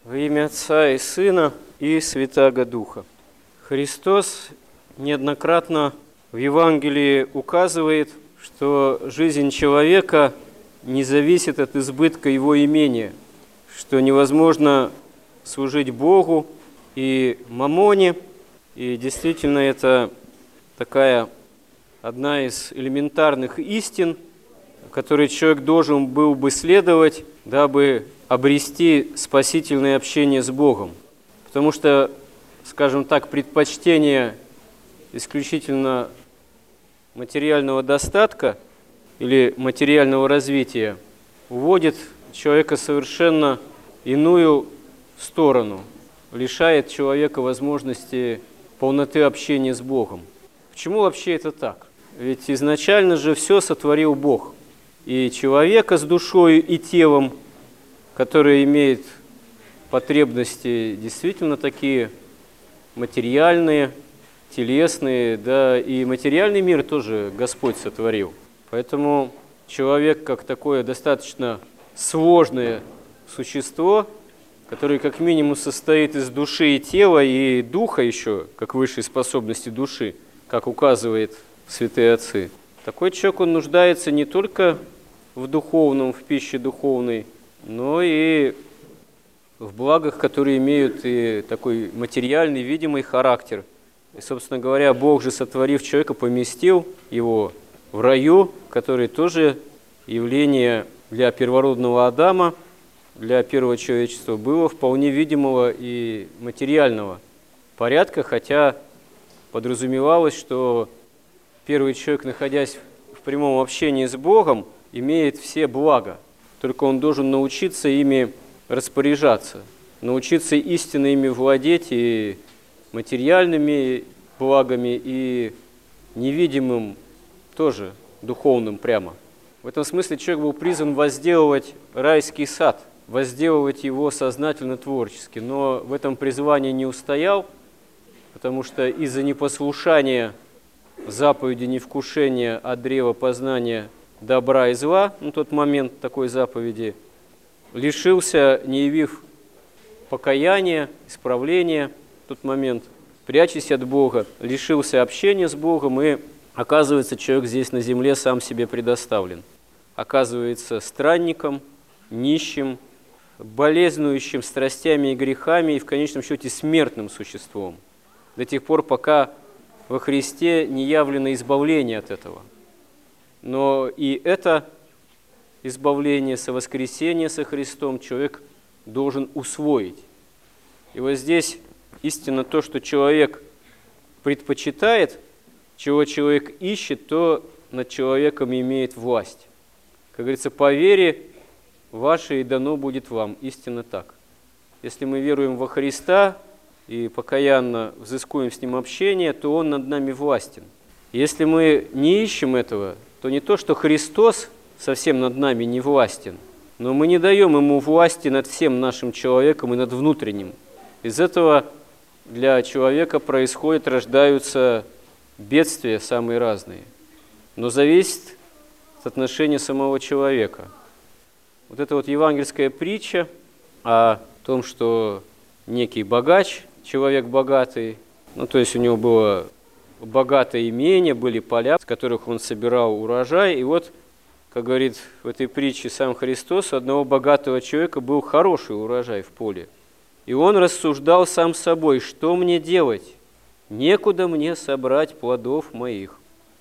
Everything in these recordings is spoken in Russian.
Во имя Отца и Сына и Святаго Духа. Христос неоднократно в Евангелии указывает, что жизнь человека не зависит от избытка его имения, что невозможно служить Богу и мамоне, и действительно это такая одна из элементарных истин, которой человек должен был бы следовать, дабы обрести спасительное общение с Богом. Потому что, скажем так, предпочтение исключительно материального достатка или материального развития уводит человека совершенно иную сторону, лишает человека возможности полноты общения с Богом. Почему вообще это так? Ведь изначально же все сотворил Бог. И человека с душой и телом, который имеет потребности действительно такие материальные, телесные, да, и материальный мир тоже Господь сотворил. Поэтому человек, как такое достаточно сложное существо, которое как минимум состоит из души и тела, и духа еще, как высшей способности души, как указывает святые отцы, такой человек, он нуждается не только в духовном, в пище духовной, но и в благах, которые имеют и такой материальный, видимый характер. И, собственно говоря, Бог же, сотворив человека, поместил его в раю, который тоже явление для первородного Адама, для первого человечества было вполне видимого и материального порядка, хотя подразумевалось, что первый человек, находясь в прямом общении с Богом, имеет все блага, только он должен научиться ими распоряжаться, научиться истинно ими владеть и материальными благами, и невидимым тоже, духовным прямо. В этом смысле человек был призван возделывать райский сад, возделывать его сознательно-творчески, но в этом призвании не устоял, потому что из-за непослушания заповеди невкушения от древа познания добра и зла, на тот момент такой заповеди, лишился, не явив покаяния, исправления в тот момент, прячась от Бога, лишился общения с Богом, и оказывается, человек здесь на земле сам себе предоставлен. Оказывается странником, нищим, болезнующим страстями и грехами, и в конечном счете смертным существом, до тех пор, пока во Христе не явлено избавление от этого. Но и это избавление со воскресения со Христом человек должен усвоить. И вот здесь истинно то, что человек предпочитает, чего человек ищет, то над человеком имеет власть. Как говорится, по вере вашей дано будет вам. Истинно так. Если мы веруем во Христа и покаянно взыскуем с Ним общение, то Он над нами властен. Если мы не ищем этого, то не то, что Христос совсем над нами не властен, но мы не даем Ему власти над всем нашим человеком и над внутренним. Из этого для человека происходят, рождаются бедствия самые разные. Но зависит от отношения самого человека. Вот эта вот евангельская притча о том, что некий богач, человек богатый, то есть у него было богатое имение, были поля, с которых он собирал урожай. И вот, как говорит в этой притче сам Христос, у одного богатого человека был хороший урожай в поле. И он рассуждал сам с собой: что мне делать? Некуда мне собрать плодов моих.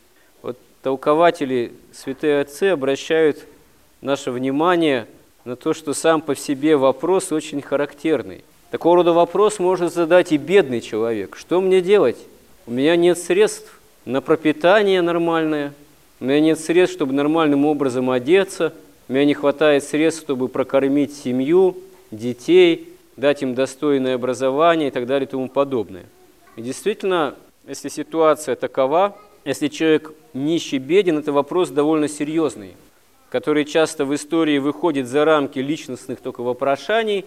Вот толкователи, святые отцы, обращают наше внимание на то, что сам по себе вопрос очень характерный. Такого рода вопрос может задать и бедный человек. Что мне делать? У меня нет средств на пропитание нормальное, у меня нет средств, чтобы нормальным образом одеться, у меня не хватает средств, чтобы прокормить семью, детей, дать им достойное образование и так далее и тому подобное. И действительно, если ситуация такова, если человек нищий, беден, это вопрос довольно серьезный, который часто в истории выходит за рамки личностных только вопрошаний,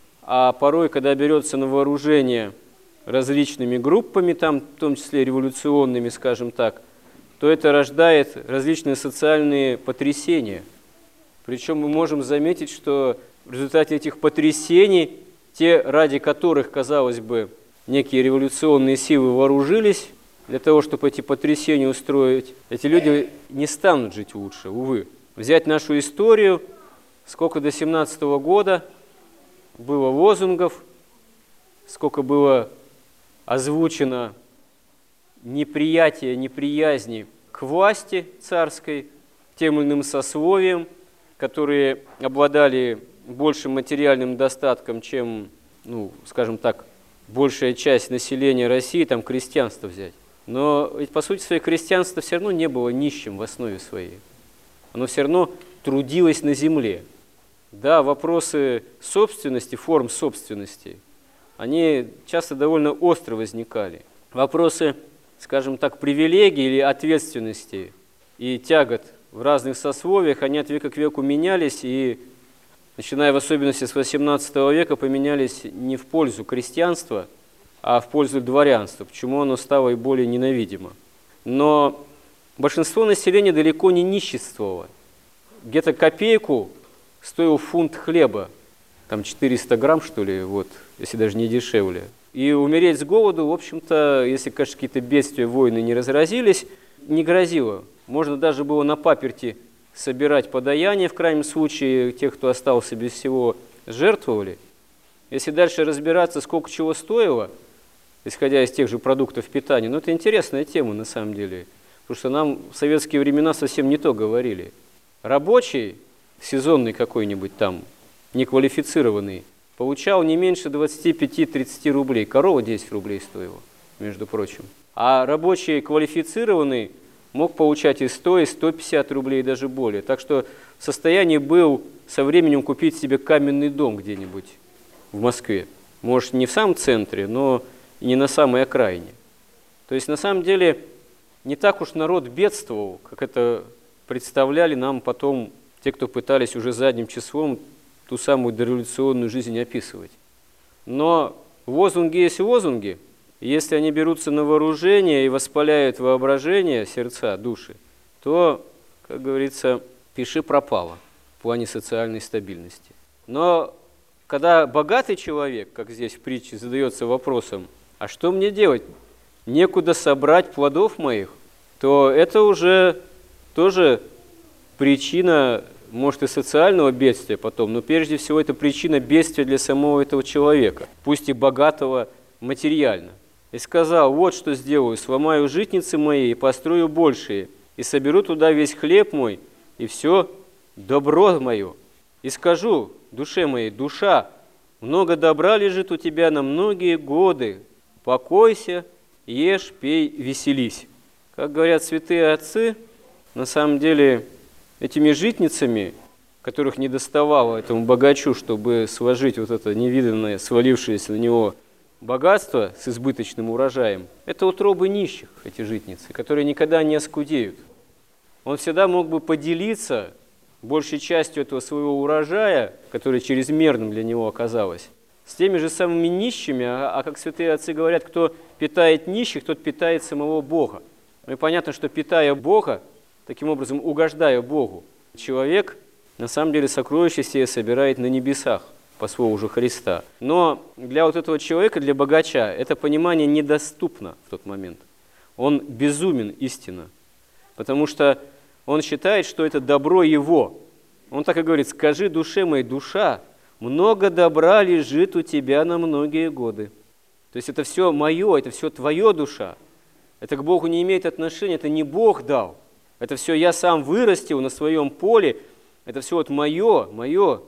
а порой, когда берется на вооружение различными группами, там, в том числе революционными, скажем так, то это рождает различные социальные потрясения. Причем мы можем заметить, что в результате этих потрясений те, ради которых, казалось бы, некие революционные силы вооружились для того, чтобы эти потрясения устроить, эти люди не станут жить лучше, увы. Взять нашу историю, сколько до 17 года было лозунгов, сколько было озвучено неприятия, неприязни к власти царской, тем или иным сословиям, которые обладали большим материальным достатком, чем, скажем так, большая часть населения России, там крестьянство взять. Но ведь по сути своей крестьянство все равно не было нищим в основе своей. Оно все равно трудилось на земле. Да, вопросы собственности, форм собственности, они часто довольно остро возникали. Вопросы, скажем так, привилегий или ответственности и тягот в разных сословиях, они от века к веку менялись и, начиная в особенности с XVIII века, поменялись не в пользу крестьянства, а в пользу дворянства, почему оно стало и более ненавидимо. Но большинство населения далеко не нищенствовало. Где-то копейку стоил фунт хлеба, там 400 грамм, что ли, вот, если даже не дешевле. И умереть с голоду, в общем-то, если, конечно, какие-то бедствия, войны не разразились, не грозило. Можно даже было на паперти собирать подаяние, в крайнем случае, тех, кто остался без всего, жертвовали. Если дальше разбираться, сколько чего стоило, исходя из тех же продуктов питания, это интересная тема на самом деле, потому что нам в советские времена совсем не то говорили. Рабочий, сезонный какой-нибудь там, неквалифицированный, получал не меньше 25-30 рублей. Корова 10 рублей стоила, между прочим. А рабочий квалифицированный мог получать и 100, и 150 рублей, и даже более. Так что в состоянии был со временем купить себе каменный дом где-нибудь в Москве. Может, не в самом центре, но и не на самой окраине. То есть, на самом деле, не так уж народ бедствовал, как это представляли нам потом те, кто пытались уже задним числом ту самую дореволюционную жизнь описывать. Но лозунги есть лозунги. Если они берутся на вооружение и воспаляют воображение, сердца, души, то, как говорится, пиши пропало в плане социальной стабильности. Но когда богатый человек, как здесь в притче, задается вопросом, а что мне делать? Некуда собрать плодов моих, то это уже тоже причина, может, и социального бедствия потом, но прежде всего это причина бедствия для самого этого человека, пусть и богатого материально. И сказал, вот что сделаю, сломаю житницы мои и построю большие, и соберу туда весь хлеб мой, и все добро мое. И скажу душе моей, душа, много добра лежит у тебя на многие годы, покойся, ешь, пей, веселись. Как говорят святые отцы, на самом деле этими житницами, которых не доставало этому богачу, чтобы сложить вот это невиданное, свалившееся на него богатство с избыточным урожаем, это утробы нищих, эти житницы, которые никогда не оскудеют. Он всегда мог бы поделиться большей частью этого своего урожая, которое чрезмерным для него оказалось, с теми же самыми нищими, а как святые отцы говорят, кто питает нищих, тот питает самого Бога. Ну и понятно, что питая Бога, таким образом угождая Богу, человек на самом деле сокровища себе собирает на небесах, по слову же Христа. Но для вот этого человека, для богача, это понимание недоступно в тот момент. Он безумен истинно, потому что он считает, что это добро его. Он так и говорит, скажи душе моей, душа, много добра лежит у тебя на многие годы. То есть это все мое, это все твоя душа. Это к Богу не имеет отношения, это не Бог дал. Это все я сам вырастил на своем поле, это все вот мое, в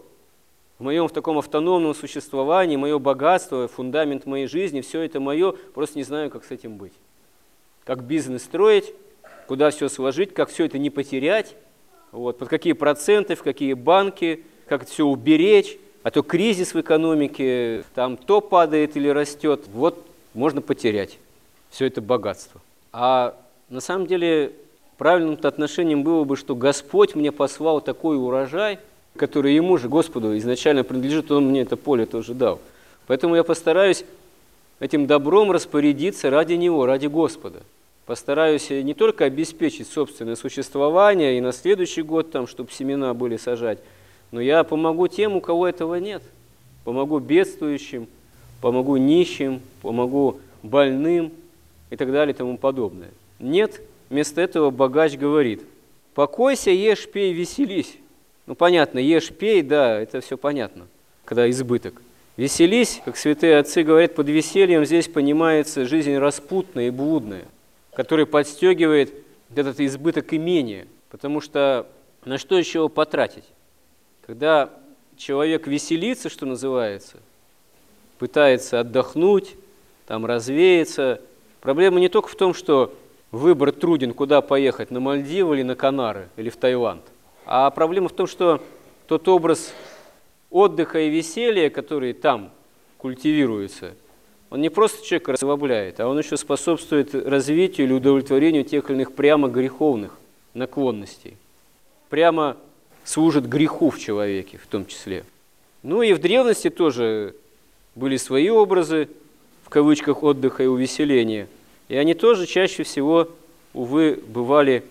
моем в таком автономном существовании, мое богатство, фундамент моей жизни, все это мое, просто не знаю, как с этим быть. Как бизнес строить, куда все сложить, как все это не потерять, вот, под какие проценты, в какие банки, как это все уберечь, а то кризис в экономике, там то падает или растет, вот можно потерять все это богатство. А на самом деле правильным-то отношением было бы, что Господь мне послал такой урожай, который Ему же, Господу, изначально принадлежит, Он мне это поле тоже дал. Поэтому я постараюсь этим добром распорядиться ради Него, ради Господа. Постараюсь не только обеспечить собственное существование и на следующий год, там, чтобы семена были сажать, но я помогу тем, у кого этого нет. помогу бедствующим, помогу нищим, помогу больным и так далее и тому подобное. Нет, вместо этого богач говорит: покойся, ешь, пей, веселись. Ну, понятно, ешь, пей, да, это все понятно, когда избыток. Веселись, как святые отцы говорят, под весельем здесь понимается жизнь распутная и блудная, которая подстегивает этот избыток имения, потому что на что еще его потратить? Когда человек веселится, что называется, пытается отдохнуть, там развеяться, проблема не только в том, что выбор труден, куда поехать, на Мальдивы или на Канары, или в Таиланд, а проблема в том, что тот образ отдыха и веселья, который там культивируется, он не просто человека расслабляет, а он еще способствует развитию или удовлетворению тех или иных прямо греховных наклонностей. Прямо служит греху в человеке в том числе. Ну и в древности тоже были свои образы, в кавычках, отдыха и увеселения. И они тоже чаще всего, увы, бывали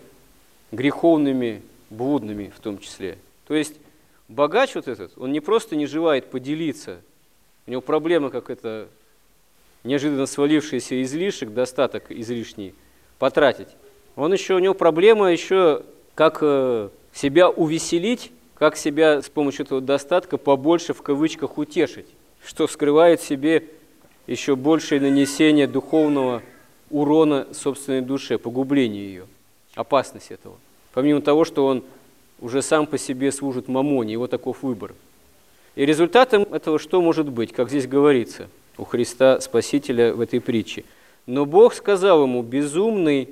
греховными, блудными в том числе. То есть богач вот этот, он не просто не желает поделиться, у него проблема, как это неожиданно свалившийся излишек, достаток излишний, потратить. У него проблема еще, как себя увеселить, как себя с помощью этого достатка побольше, в кавычках, утешить, что скрывает в себе еще большее нанесение духовного урона собственной душе, погубление ее, опасность этого. Помимо того, что он уже сам по себе служит мамоне, его таков выбор. И результатом этого что может быть, как здесь говорится у Христа Спасителя в этой притче? Но Бог сказал ему: безумный,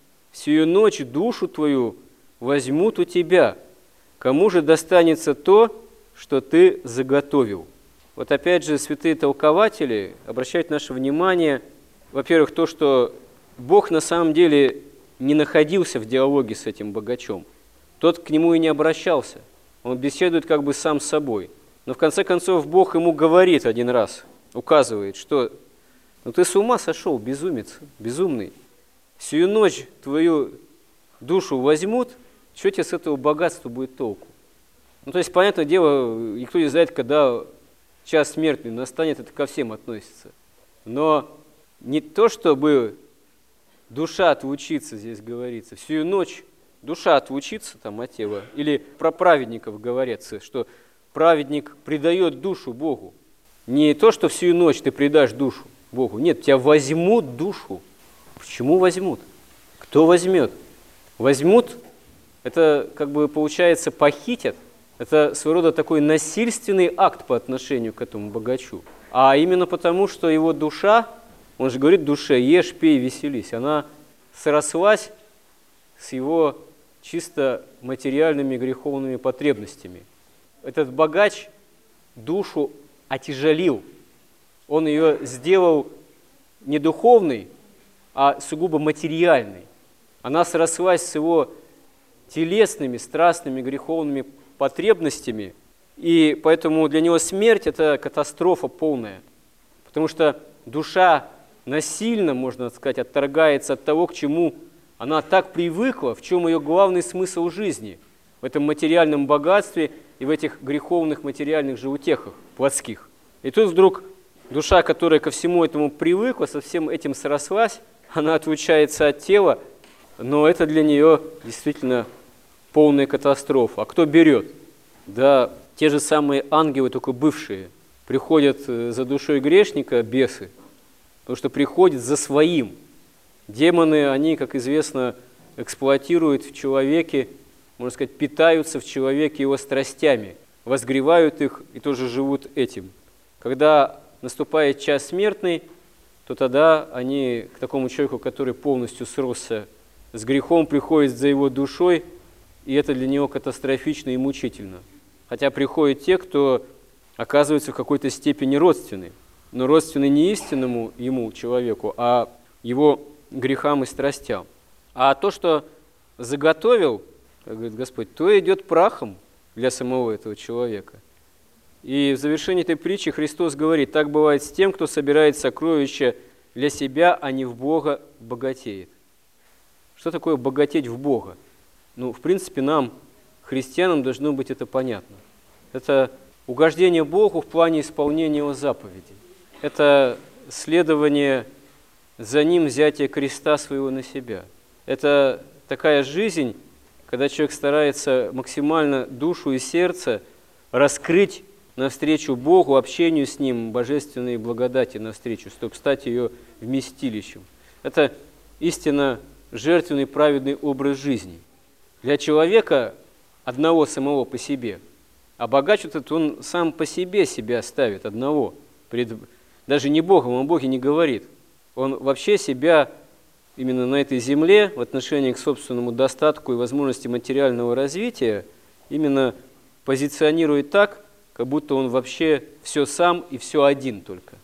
сию ночь душу твою возьмут у тебя, кому же достанется то, что ты заготовил? Вот опять же святые толкователи обращают наше внимание, во-первых, то, что Бог на самом деле не находился в диалоге с этим богачом. Тот к нему и не обращался. Он беседует как бы сам с собой. Но в конце концов Бог ему говорит один раз, указывает, что ну ты с ума сошел, безумец, безумный. Сию ночь твою душу возьмут, что тебе с этого богатства будет толку? Ну, то есть, понятное дело, никто не знает, когда час смертный настанет, это ко всем относится. Но не то, чтобы душа отлучится, здесь говорится, всю ночь душа отлучится там от тела, или про праведников говорится, что праведник предает душу Богу. Не то, что всю ночь ты предашь душу Богу, нет, тебя возьмут душу. Почему возьмут? Кто возьмет? Возьмут, это как бы получается похитят, это своего рода такой насильственный акт по отношению к этому богачу. А именно потому, что его душа, он же говорит душе: ешь, пей, веселись, она срослась с его чисто материальными греховными потребностями. Этот богач душу отяжелил, он ее сделал не духовной, а сугубо материальной. Она срослась с его телесными, страстными, греховными потребностями, и поэтому для него смерть – это катастрофа полная, потому что душа насильно, можно сказать, отторгается от того, к чему она так привыкла, в чем ее главный смысл жизни, в этом материальном богатстве и в этих греховных материальных же утехах плотских. И тут вдруг душа, которая ко всему этому привыкла, со всем этим срослась, она отлучается от тела, но это для нее действительно полная катастрофа. А кто берет? Да, те же самые ангелы, только бывшие, приходят за душой грешника, бесы, потому что приходят за своим. Демоны, они, как известно, эксплуатируют в человеке, можно сказать, питаются в человеке его страстями, возгревают их и тоже живут этим. Когда наступает час смертный, то тогда они к такому человеку, который полностью сросся с грехом, приходят за его душой, и это для него катастрофично и мучительно. Хотя приходят те, кто оказывается в какой-то степени родственны, но родственны не истинному ему, человеку, а его грехам и страстям. А то, что заготовил, как говорит Господь, то идет прахом для самого этого человека. И в завершении этой притчи Христос говорит: так бывает с тем, кто собирает сокровища для себя, а не в Бога богатеет. Что такое богатеть в Бога? Ну, в принципе, нам, христианам, должно быть это понятно. Это угождение Богу в плане исполнения Его заповедей. Это следование за Ним, взятие креста своего на себя. Это такая жизнь, когда человек старается максимально душу и сердце раскрыть навстречу Богу, общению с Ним, божественной благодати навстречу, чтобы стать ее вместилищем. Это истинно жертвенный, праведный образ жизни. Для человека одного самого по себе. А богач этот, он сам по себе себя ставит одного. Даже не Богом, он о Боге не говорит. Он вообще себя именно на этой земле в отношении к собственному достатку и возможности материального развития именно позиционирует так, как будто он вообще все сам и все один только.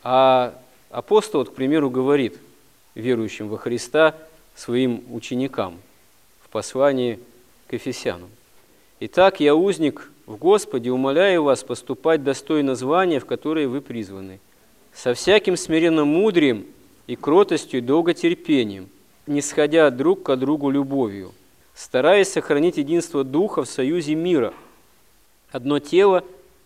А апостол, к примеру, говорит верующим во Христа своим ученикам в послании к Ефесянам: «Итак, я узник в Господе, умоляю вас поступать достойно звания, в которое вы призваны, со всяким смиренным мудрием и кротостью и долготерпением, нисходя друг к другу любовью, стараясь сохранить единство Духа в союзе мира, одно тело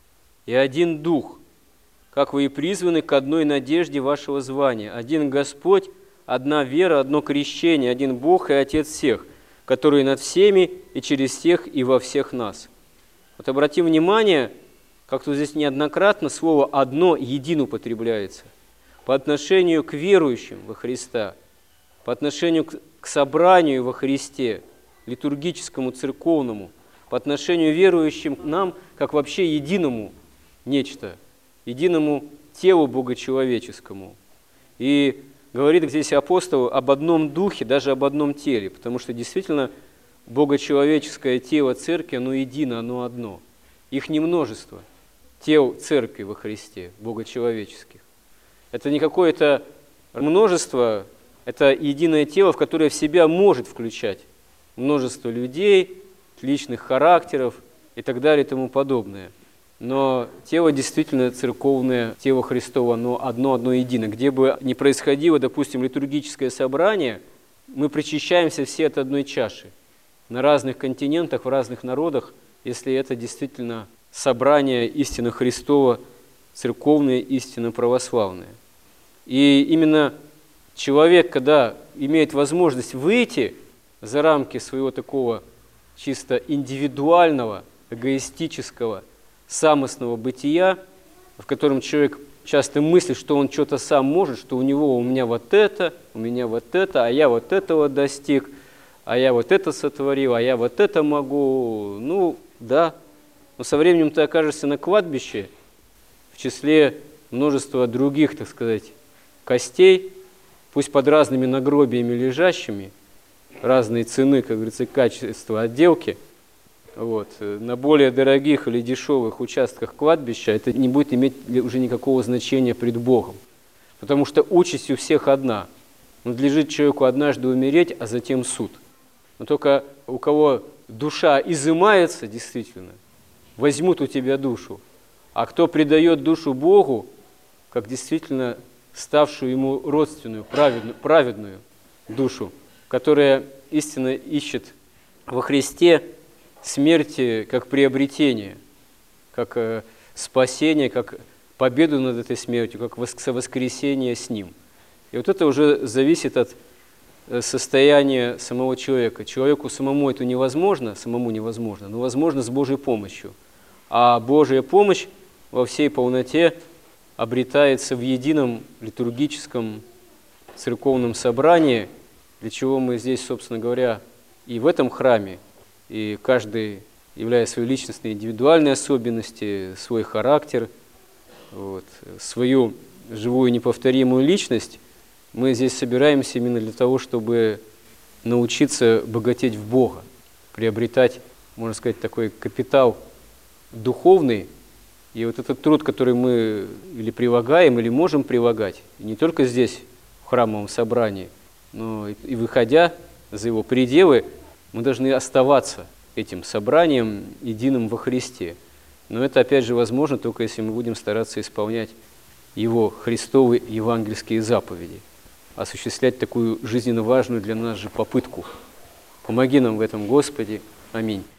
и один Дух, как вы и призваны к одной надежде вашего звания, один Господь, одна вера, одно крещение, один Бог и Отец всех, который над всеми и через всех и во всех нас». Вот обратим внимание, как тут здесь неоднократно слово «одно» «един» употребляется по отношению к верующим во Христа, по отношению к собранию во Христе, литургическому, церковному, по отношению к верующим нам, как вообще единому нечто, единому телу богочеловеческому. И говорит здесь апостол об одном духе, даже об одном теле, потому что действительно богочеловеческое тело церкви, оно едино, оно одно. Их не множество тел церкви во Христе, богочеловеческих. Это не какое-то множество, это единое тело, в которое в себя может включать множество людей, личных характеров и так далее и тому подобное. Но тело действительно церковное, тело Христово, оно одно едино. Где бы ни происходило, допустим, литургическое собрание, мы причащаемся все от одной чаши. На разных континентах, в разных народах, если это действительно собрание истинно Христова, церковное, истинно православное. И именно человек, когда имеет возможность выйти за рамки своего такого чисто индивидуального, эгоистического, самостного бытия, в котором человек часто мыслит, что он что-то сам может, что у меня вот это, у меня вот это, а я вот этого достиг, а я вот это сотворил, а я вот это могу. Ну, да. Но со временем ты окажешься на кладбище в числе множества других, так сказать, костей, пусть под разными нагробиями лежащими, разные цены, как говорится, качества отделки. Вот. На более дорогих или дешевых участках кладбища это не будет иметь уже никакого значения пред Богом. Потому что участь у всех одна. Надлежит человеку однажды умереть, а затем суд. Но только у кого душа изымается, действительно, возьмут у тебя душу. А кто предает душу Богу, как действительно ставшую ему родственную, праведную душу, которая истинно ищет во Христе смерти как приобретение, как спасение, как победу над этой смертью, как воскресение с Ним. И вот это уже зависит от состояния самого человека. Человеку самому это невозможно, но возможно с Божьей помощью. А Божья помощь во всей полноте обретается в едином литургическом церковном собрании, для чего мы здесь, собственно говоря, и в этом храме, и каждый, являя свои личностные индивидуальные особенности, свой характер, свою живую неповторимую личность, мы здесь собираемся именно для того, чтобы научиться богатеть в Бога, приобретать, можно сказать, такой капитал духовный. И вот этот труд, который мы или прилагаем, или можем прилагать, не только здесь, в храмовом собрании, но и выходя за его пределы, мы должны оставаться этим собранием единым во Христе. Но это, опять же, возможно только если мы будем стараться исполнять Его Христовы евангельские заповеди, осуществлять такую жизненно важную для нас же попытку. Помоги нам в этом, Господи. Аминь.